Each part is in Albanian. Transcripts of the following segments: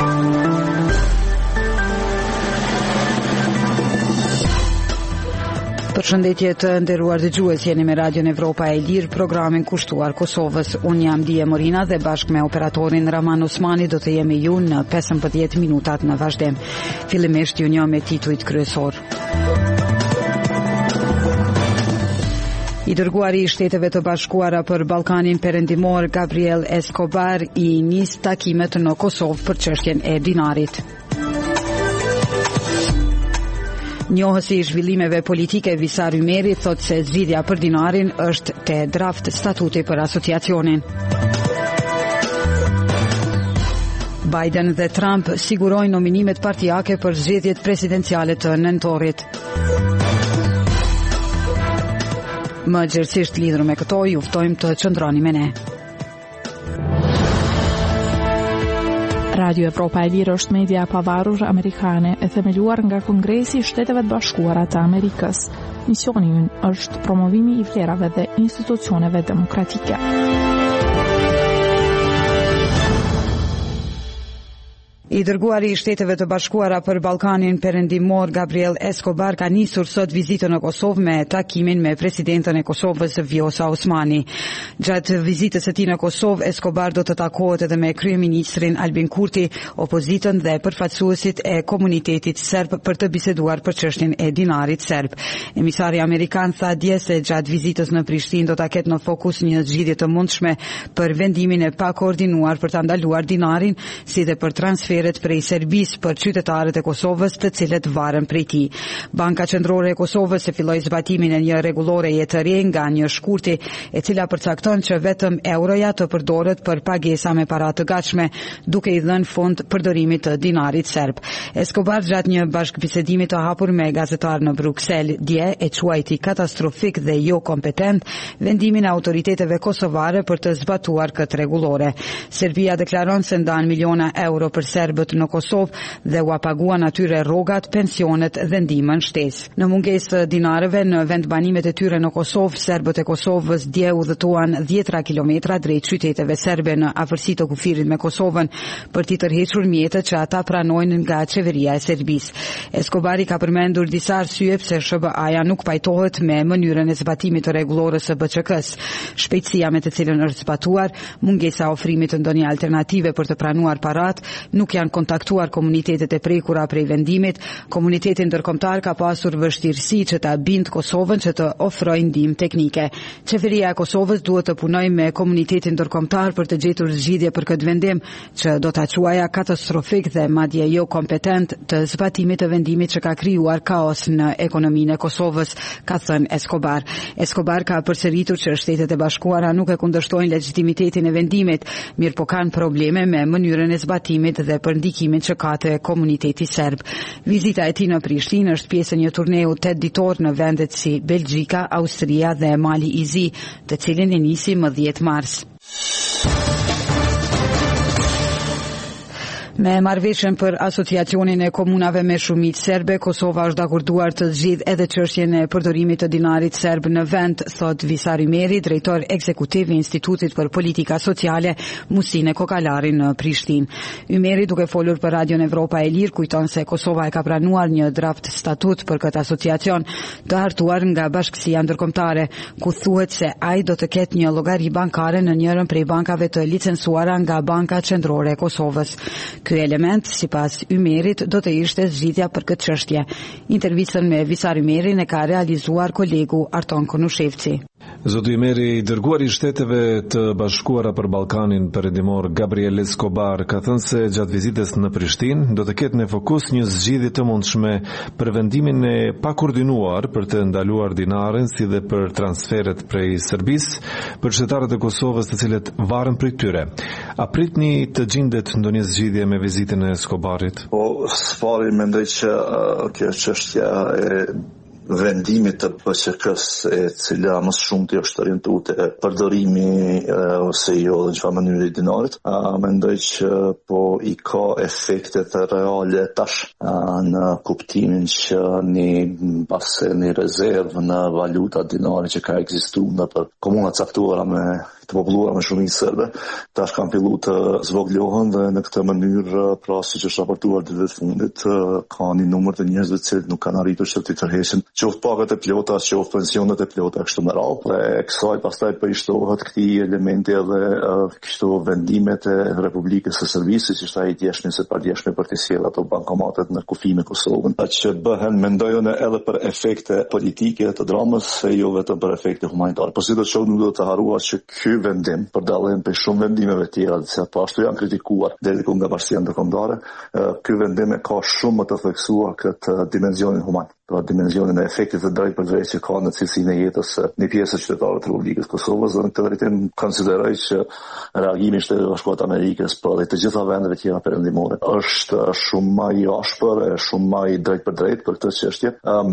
Përshëndetje të nderuar dëgjues, jeni me Radion Evropa e Lirë, programin kushtuar Kosovës. Unë jam Dije Morina dhe bashkë me operatorin Raman Osmani do të jemi ju në 15 minutat në vazhdim. Fillimisht ju një me titujt kryesor. I dërguari i Shteteve të Bashkuara për Ballkanin Perëndimor Gabriel Escobar i nis takimet në Kosovë për çështjen e dinarit. Njohësi i zhvillimeve politike Visar Ymeri thot se zgjidhja për dinarin është te draft statuti për asociacionin. Biden dhe Trump sigurojnë nominimet partijake për zgjedhjet presidenciale të nëntorit. Më gjithësisht lidhur me këto, ju ftojmë të qëndroni me ne. Radio Evropa e Lirë është media pavarur amerikane e themeluar nga Kongresi i Shteteve të Bashkuara të Amerikës. Misioni ynë është promovimi i vlerave dhe institucioneve demokratike. I dërguari i Shteteve të Bashkuara për Ballkanin Perëndimor Gabriel Escobar ka nisur sot vizitën në Kosovë me takimin me presidentën e Kosovës Vjosa Osmani. Gjatë vizitës së tij në Kosovë, Escobar do të takohet edhe me kryeministrin Albin Kurti, opozitën dhe përfaqësuesit e komunitetit serb për të biseduar për çështjen e dinarit serb. Emisari amerikan tha dje se gjatë vizitës në Prishtinë do ta ketë në fokus një zgjidhje të mundshme për vendimin e pakoordinuar për ta ndaluar dinarin, si dhe për transfer prej Serbisë për qytetarët e Kosovës të cilët varen prej tij. Banka Qendrore e Kosovës e filloi zbatimin e një rregulloreje të re nga një shkurti e cila përcakton që vetëm euroja të përdoret për pagesa me para të gatshme, duke i dhënë fund përdorimit të dinarit serb. Escobar gjatë një bashkëbisedimi të hapur me gazetar në Bruksel dje e quajti katastrofik dhe jo kompetent vendimin e autoriteteve kosovare për të zbatuar këtë rregullore. Serbia deklaron se ndan miliona euro për serbët në Kosovë dhe u paguan atyre rrogat, pensionet dhe ndihmën shtesë. Në mungesë të dinareve në vendbanimet e tyre në Kosovë, serbët e Kosovës dje udhëtuan 10 kilometra drejt qyteteve serbe në afërsi të kufirit me Kosovën për t'i tërhequr mjetët që ata pranojnë nga qeveria e Serbisë. Escobari ka përmendur disa arsye pse SBA-ja nuk pajtohet me mënyrën e zbatimit të rregullorës së BÇK-s. Shpejtësia me të cilën është zbatuar, mungesa ofrimit të ndonjë alternative për të pranuar parat, nuk janë kontaktuar komunitetet e prekura prej vendimit. Komuniteti ndërkombëtar ka pasur vështirësi që ta bindë Kosovën që të ofrojë ndihmë teknike. Qeveria e Kosovës duhet të punojë me komunitetin ndërkombëtar për të gjetur zgjidhje për këtë vendim, që do ta quaja katastrofik dhe madje jo kompetent të zbatimit të vendimit që ka krijuar kaos në ekonominë e Kosovës, ka thënë Escobar. Escobar ka përsëritur që Shtetet e Bashkuara nuk e kundërshtojnë legitimitetin e vendimit, mirë po kanë probleme me mënyrën e zbatimit dhe për ndikimin që ka te komuniteti serb. Vizita e tij në Prishtinë është pjesë e një turneu 8 ditor në vendet si Belgjika, Austria dhe Mali i Zi, të cilin e nisi më 10 mars. Me marrëveshjen për asociacionin e komunave me shumicë serbe, Kosova është dakorduar të zgjidhë edhe çështjen e përdorimit të dinarit serb në vend, thot Visar Ymeri, drejtor ekzekutiv i Institutit për Politika Sociale Musine Kokalari në Prishtinë. Ymeri, duke folur për Radion Evropa e Lirë, kujton se Kosova e ka pranuar një draft statut për këtë asociacion të hartuar nga Bashkësia Ndërkombëtare, ku thuhet se ai do të ketë një llogari bankare në njërin prej bankave të licencuara nga Banka Qendrore e Kosovës. Ky element, sipas Ymerit, do të ishte zgjidhja për këtë çështje. Intervistën me Visar Ymerin e ka realizuar kolegu Arton Konushevci. Zoti Ymeri, i dërguari i Shteteve të Bashkuara për Ballkanin Perëndimor Gabriel Escobar ka thënë se gjatë vizitës në Prishtinë do të ketë në fokus një zgjidhje të mundshme për vendimin e pakoordinuar për të ndaluar dinarin, si dhe për transferet prej Serbisë për qytetarët e Kosovës të cilët varen prej tyre. A pritni të gjendet ndonjë zgjidhje me vizitën e Escobarit? Po, sfari mendoj që kjo çështja e vendimit të BÇK-s, e cila më shumë të është orientuar te përdorimi ose jo në çfarë mënyrë i dinarit, mendoj që po i ka efekte të reale tash në kuptimin që një rezervë në valuta dinari që ka ekzistuar në për komuna caktuara me të populluara me shumicë serbe, tash kanë filluar të zvogëlohen dhe në këtë mënyrë, pra siç është raportuar ditëve të fundit, ka një numër të njerëzve të cilët nuk kanë arritur që të tërheqin qoftë pagat e plota, qoftë pensionet e plota kështu me radhë. Dhe kësaj pastaj përshtohet këtij elementi edhe kështu vendimet e Republikës së Serbisë, siç ishte ai djeshmi se padjeshmi për të sjellë ato bankomatet në kufi me Kosovën, që bëhen mendojnë edhe për efekte politike të dramës, jo vetëm për efekte humanitare. Po sidoqoftë nuk do të harruar që ky vendim, për dallim prej shumë vendimeve tjera që po ashtu janë kritikuar deri ku nga bashkia ndërkombëtare, ky vendim ka shumë më të theksuar këtë dimensionin human, pra dimensionin e efektit të drejtë për drejtë që ka në cilësinë e jetës një pjesë qytetarëve të Republikës Kosovës, dhe në këtë drejtim konsideroj që reagimi i Shtetit Bashkuar të Amerikës për të gjitha vendeve tjera perëndimore është shumë më i ashpër, shumë më i drejtë për drejtë për këtë çështje,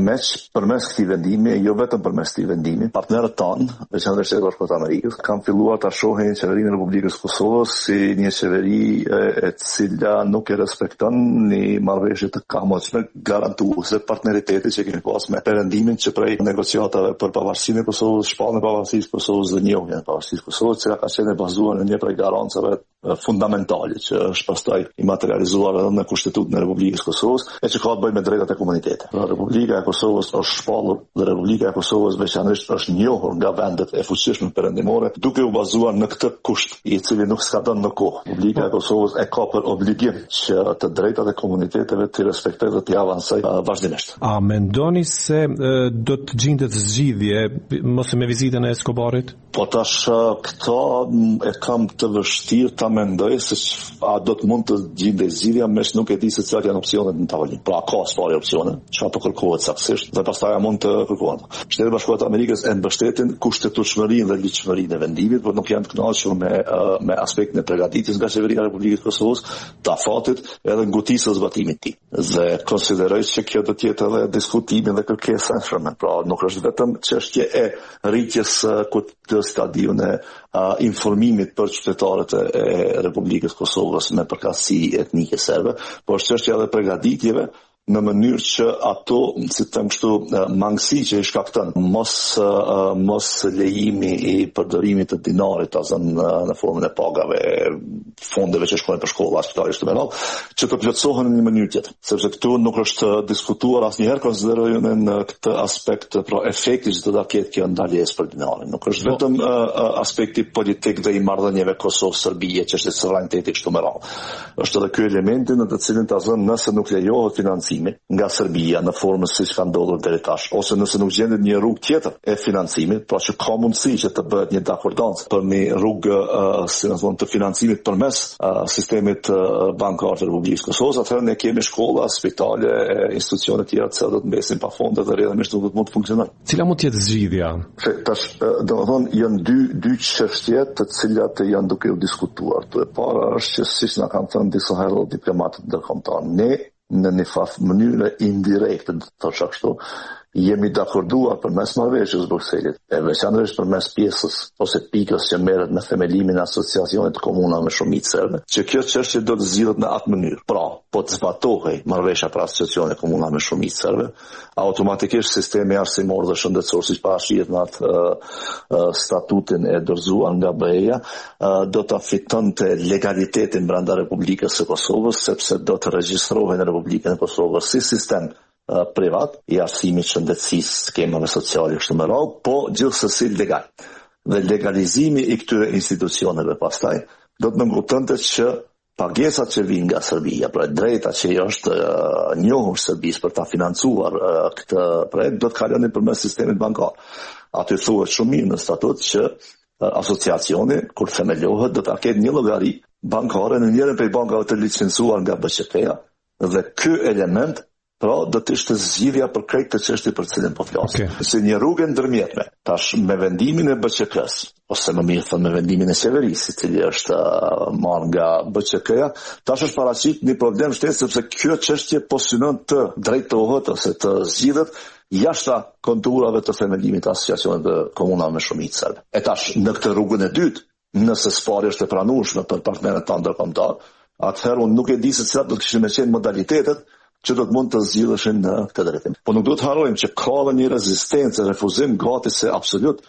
përmes këtij vendimi, jo vetëm përmes këtij vendimi, partnerët tanë, veçanërisht Shteti Bashkuar të Amerikës, kanë filluar ta shohin qeverinë e Republikës Kosovës si një qeveri e cila nuk e respekton një marrëveshje të kamotshme garantuese partneriteti që kemi pas me perëndimin që prej negociatave për pavarësinë e Kosovës, shpalljen e pavarësisë së Kosovës dhe njohjen e pavarësisë së Kosovës, që ka qenë bazuar në një prej garancave fundamentale që është pastaj i materializuar edhe në Kushtetutën e Republikës Kosovës, e që ka të bëjë me drejtat e komunitetit. Pra Republika e Kosovës është shpallur dhe Republika e Kosovës veçanërisht është njohur nga vendet e fuqishme perëndimore, duke u bazuar në këtë kusht i cili nuk s'ka dhënë në kohë. Republika e Kosovës e ka për obligim që të drejtat e komuniteteve të respektojë dhe të avancojë vazhdimisht. A mendoni se do të gjendet zgjidhje mos me vizitën e Escobarit? Po tash këto e kam të vështirë ta mendoj se a do të mund të gjendë zgjidhja, mes nuk e di se cilat janë opsionet në tavolinë. Pra ka s'pari opsione, çfarë po kërkohet saktësisht, dhe pastaj mund të kërkohen. Shteti Bashkuar të Amerikës e mbështetin kushtetutshmërinë dhe ligjshmërinë e vendimit, por nuk janë të kënaqur me aspektin e përgatitjes nga qeveria e Republikës Kosovës, të afatit edhe ngutisë së zbatimit të tij. Dhe konsideroj se kjo do të jetë edhe diskutimi dhe kërkesa e shërme. Pra nuk është vetëm çështje e rritjes të stadiun e informimit për qytetarët e Republikës Kosovës me përkatësi etnike serbe, por është çështja edhe përgatitjeve në mënyrë që ato, si të them kështu, mangësi që i shkakton mos lejimi i përdorimit të dinarit në formën e pagave, fondeve që shkojnë për shkolla, spitale kështu me radhë, që të plotësohen në një mënyrë tjetër, sepse këtu nuk është diskutuar asnjëherë, konsiderojnë në këtë aspekt pra efekti që do ta ketë kjo ndalesë për dinarin. Nuk është vetëm aspekti politik dhe i marrëdhënieve Kosovë-Serbia, që është sovraniteti kështu me radhë. Është edhe ky elementi në të cilin ta zën nëse nuk lejohet financimi nga Serbia në formën siç ka ndodhur deri tash, ose nëse nuk gjendet një rrugë tjetër e financimit, pra që ka mundësi që të bëhet një dakordancë për një rrugë të financimit përmes sistemit bankar të Republikës Kosovës, atëherë ne kemi shkolla, spitale, institucione tjera që do të mbesin pa fonde dhe rrjedhimisht nuk do të mund të funksionojnë. Cila mund të jetë zgjidhja? Tash, domethënë janë dy çështje të cilat janë duke u diskutuar. E para është që siç na kanë thënë disa herë diplomatët ndërkombëtar, ne në një mënyrë indirekte, do të thosh kështu, jemi dakorduar përmes marrëveshjes Brukselit, e veçanërisht përmes pjesës ose pikës që merret me themelimin e asociacionit të komunave me shumicë serbe, që kjo çështje do të zgjidhet në atë mënyrë. Pra, po të zbatohej marrëveshja për asociacionin e komunave me shumicë serbe, automatikisht sistemi arsimor dhe shëndetësor, siç parashihet në atë statutin e dorëzuar nga BE-ja, do ta fitonte legalitetin brenda Republikës së Kosovës, sepse do të regjistrohej në Republikën e Kosovës si sistem privat i arsimit, shëndetësisë, skemave sociale kështu me radhë, po gjithsesi legal. Dhe legalizimi i këtyre institucioneve pastaj do të nënkuptonte që pagesat që vijnë nga Serbia, pra drejta që është njohur Serbisë për ta financuar këtë projekt, do të kalonin përmes sistemit bankar. Aty thuhet shumë mirë në statut që asociacioni, kur themelohet, do ta ketë një llogari bankare në njërin prej bankave të licencuar nga BCK-ja, dhe ky element pra do të ishte zgjidhja për krejt të çështje për cilën po flasim. Si një rrugë ndërmjetme, tash me vendimin e BCK-s, ose më mirë thënë me vendimin e qeverisë, i cili është marrë nga BCK-ja, tash është paraqit një problem shtesë, sepse kjo çështje po synon të drejtohet ose të zgjidhet jashta konturave të themelimit të asociacionit të komunave me shumicë serbe. E tash në këtë rrugën e dytë, nëse sfari është e pranueshme për partnerët tanë ndërkombëtar, atëherë unë nuk e di se cilat do të kishin qenë modalitetet që do të mund të zgjidheshin në këtë drejtim. Po nuk duhet harrojmë që ka një rezistencë, refuzim gati se absolut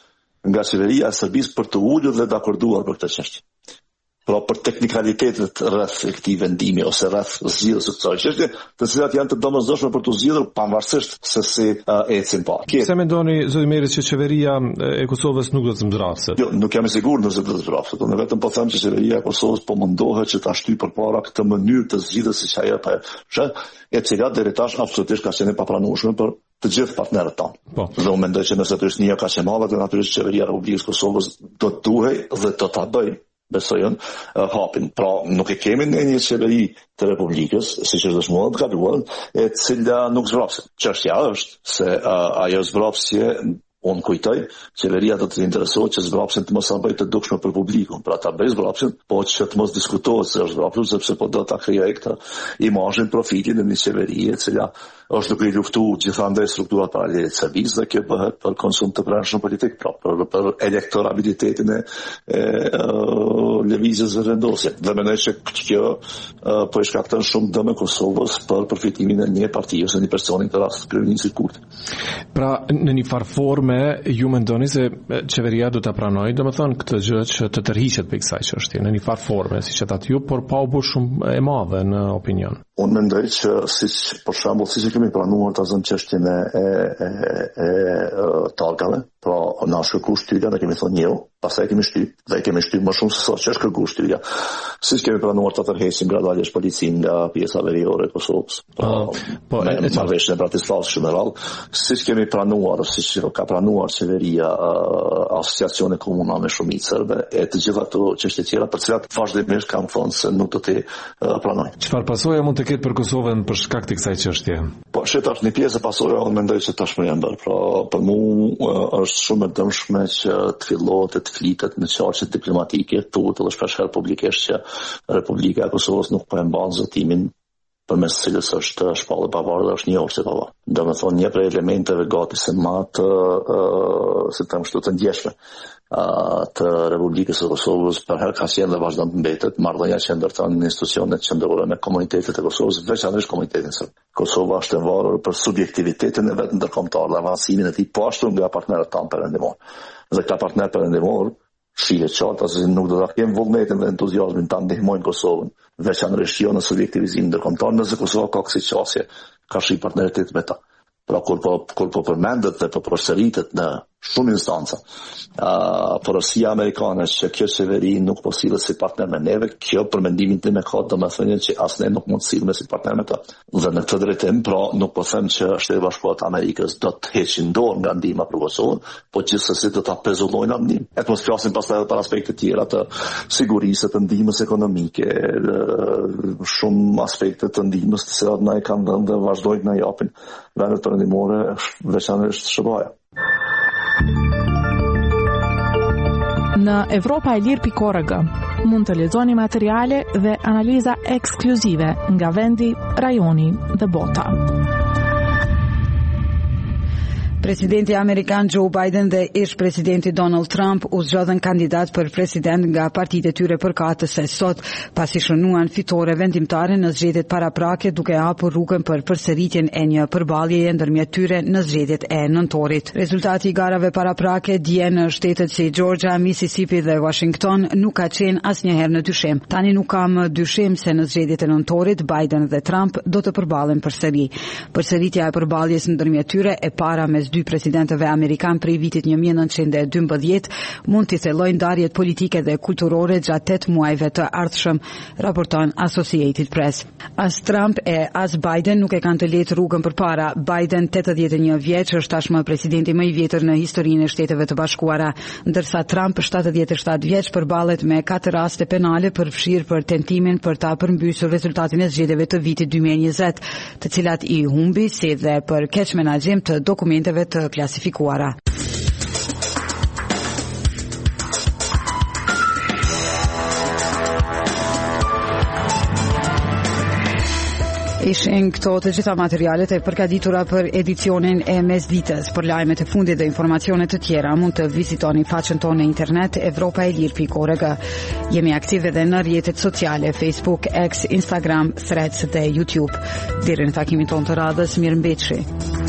nga qeveria e Serbisë për të ulur dhe dakorduar për këtë çështje. Pra për teknikalitetet rreth këtij vendimi ose rreth zgjidhjes së kësaj çështje, të cilat janë të domosdoshme për të zgjidhur pavarësisht se si ecin pa. Se mendoni zoti Meri që qeveria e Kosovës nuk do të zbrapset? Jo, nuk jam i sigurt nëse do të zbrapset. Unë vetëm po them që qeveria e Kosovës po mundohet që ta shtyjë përpara këtë mënyrë të zgjidhjes siç ajo e cila deri tash absolutisht ka qenë e papranueshme për të gjithë partnerët tanë. Po. Dhe unë mendoj që nëse Prishtina ka qenë madhe, dhe natyrisht qeveria e Republikës Kosovës do të duhej dhe do ta bëjë besojën hapin. Pra nuk e kemi në një qeveri të Republikës, siç është dëshmuar të kaluar, e cila nuk zbrapset. Çështja është se ajo zbrapsje, unë kujtoj, qeveria do të interesohet që zbrapsin të mos bëjë të dukshme për publikun. Pra ta bëj zbrapsin, po që të mos diskutohet se është zbrapsur, sepse po do ta krijojë këtë imazhin, profitin e një qeverie e cila është duke i luftuar gjithandaj strukturat paralele të Serbisë, dhe kjo bëhet për konsum të brendshëm politik, pra për elektorabilitetin e lëvizjes së vendosjes. Dhe mendoj që kjo po i shkakton shumë dëm Kosovës për përfitimin e një partie ose një personi, në rast kryeministit Kurti. Pra në një farë forme ju mendoni se qeveria do ta pranojë, domethënë këtë gjë që të tërhiqet për kësaj çështje në një farë forme, siç e thatë ju, por pa u bërë shumë e madhe në opinion. Unë mendoj që për shembull siç e kemi planuar të zënë çështjen e targave, pra na shkëku shtypja dhe kemi thënë jo, pastaj kemi shtyp dhe kemi shtyp më shumë se sa që është kërkuar shtypja. Siç kemi planuar të tërheqim gradualisht policin nga pjesa veriore e Kosovës. Po marrëveshjen e Bratislavës shumë rrallë, siç kemi planuar, siç ka planuar qeveria asociacione komunale me shumicë serbe, e të gjitha ato çështje tjera për cilat vazhdimisht kam thënë se nuk do të pranojnë. Çfarë pasojë mund të ketë për Kosovën për shkak të kësaj çështje? Po shetash një pjesë pasojë, unë mendoj se tashmë janë bërë. Pra për mua është shumë e dëmshme që të fillohet të flitet në çarçe diplomatike, thuhet edhe shpesh publikisht që Republika e Kosovës nuk po e mban zotimin përmes cilës është shpallë pavarë dhe është një orë se pavarë. Domethënë një prej elementeve gati se më të ndjeshme të Republikës së Kosovës për herë ka qenë dhe vazhdon të mbetet marrëdhënia që ndërton institucionet qendrore me komunitetet e Kosovës, veçanërisht komunitetin serb. Kosova është e varur për subjektivitetin e vet ndërkombëtar dhe avancimin e tij, po ashtu nga partnerët tanë perëndimor. Dhe këta partnerë perëndimor shihet qartë se nuk do ta kemë vullnetin dhe entuziazmin ta ndihmojnë Kosovën, veçanërisht jo në subjektivizim ndërkombëtar, nëse Kosova ka kësi qasje ka shi partneritet me ta. Pra kur po përmendet dhe po përsëritet në shumë instanca porosia amerikane që kjo qeveri nuk po sillet si partner me neve, kjo për mendimin tim e ka domethënë që as ne nuk mund të sillemi si partner me ta. Dhe në këtë drejtim, pra nuk po them që Shtetet Bashkuara të Amerikës do të heqin dorë nga ndihma për Kosovën, po gjithsesi do ta pezullojnë atë ndihmë. E mos flasim pastaj edhe për aspekte tjera të sigurisë, të ndihmës ekonomike, shumë aspekte të ndihmës të cilat na e kanë dhënë dhe vazhdojnë na japin vendet perëndimore, veçanërisht SBA-ja. Në Evropa-e-Lirë.org mund të lexoni materiale dhe analiza ekskluzive nga vendi, rajoni dhe bota. Presidenti amerikan Joe Biden dhe ish-presidenti Donald Trump u zgjodhen kandidat për president nga partitë e tyre përkatëse sot, pasi shënuan fitore vendimtare në zgjedhjet paraprake, duke hapur rrugën për përsëritjen e një përballjeje ndërmjet tyre në zgjedhjet e nëntorit. Rezultati i garave paraprake dje në shtetet si Georgia, Mississippi dhe Washington nuk ka qenë asnjëherë në dyshim. Tani nuk kam dyshim se në zgjedhjet e nëntorit Biden dhe Trump do të përballen përsëri. Përsëritja e përballjes ndërmjet tyre e para mes dy presidentëve amerikan prej vitit 1912 mund të thellojë ndarjet politike dhe kulturore gjatë 8 muajve të ardhshëm, raporton Associated Press. As Trump e as Biden nuk e kanë të lehtë rrugën përpara. Biden, 81 vjeç, është tashmë presidenti më i vjetër në historinë e Shteteve të Bashkuara, ndërsa Trump, 77 vjeç, përballet me 4 raste penale përfshirë për tentimin për ta përmbysur rezultatin e zgjedhjeve të vitit 2020, të cilat i humbi, si dhe për keq menaxhim të dokumenteve të klasifikuara. Ishin këto të gjitha materialet e përgatitura për edicionin e mesditës. Për lajmet e fundit dhe informacione të tjera mund të vizitoni faqen tonë në internet Evropa-e-Lirë.org. Jemi aktive edhe në rrjetet sociale Facebook, X, Instagram, Threads dhe YouTube. Deri në takimin tonë të radhës, mirëmbëjtje.